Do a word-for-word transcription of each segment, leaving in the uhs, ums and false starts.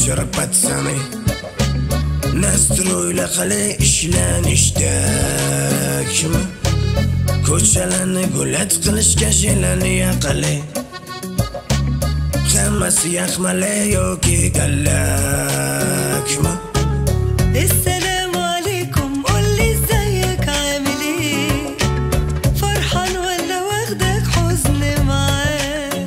wieczór pacany. Nastroyla hali ishlanishtakmi. Ko'chalarni gullat qilishga jelani yaqali. Hammasi yaxmali yoki gallakmi. السلام عليكم قولي ازيك عامل ايه فرحان ولا واخدك حزن معاه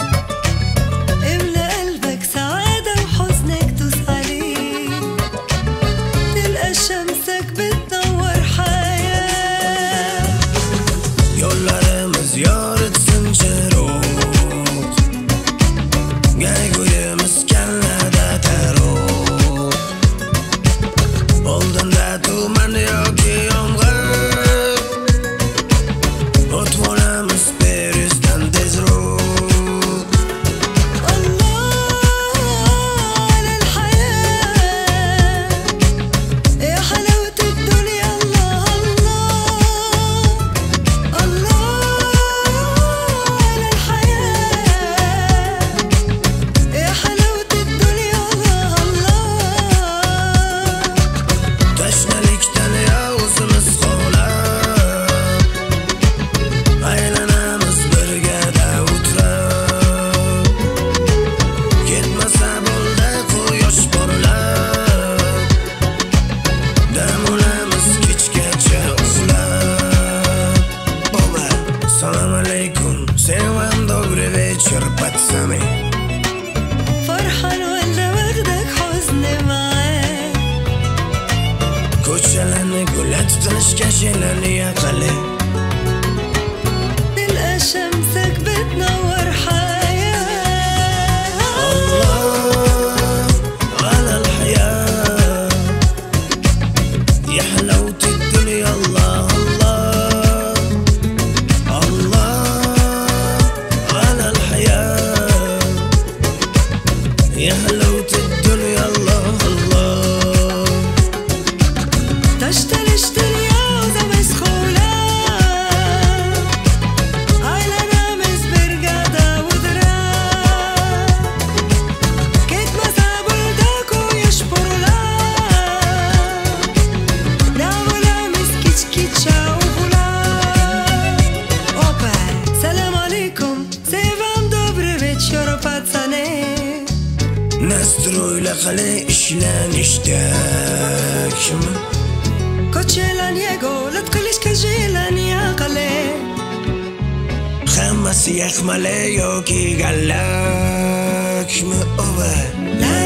املى قلبك سعادة وحزنك دوس عليه تلقى شمسك بتنور حياة Yollarımız yoritsin çırok Gayguyimiz kellada terok Oldinda tuman yoki yomg'ir O't bo'lamiz Parisdan tezroq الله على الحياة يا حلاوة الدنيا الله الله الله على الحياة يا حلاوة الدنيا الله الله Tashnalikdan yozimiz qolab Aylanamiz birgada o'tirib Ketmasa bo'ldi quyosh porlab Dam olamiz kechgacha uxlab Oba, Salom alaykum, sevim добрый вечер, пацаны. فرحان ولا واخدك حزن معاه Ko'chalarni gullat qilishga jelani yaqali. تلقى شمسك بتنور حياة الله على الحياة يا حلاوة الدنيا الله الله الله على الحياة يا حلاوة الدنيا الله الله تشتري اشتري عاوزة مسخولة عيلة برجادة ودراع كيت مساب ولداكو يشبر لا نعملها مسكيتش كيتشا وبولا Opa, salam alaikum, sevam dobry wieczór pacany Nastroyla hali ishlanishtakmi. Ko'chalaniego lat qilishga jelani aqli Hammasi yaxmali yoki gallakmi. Oba. La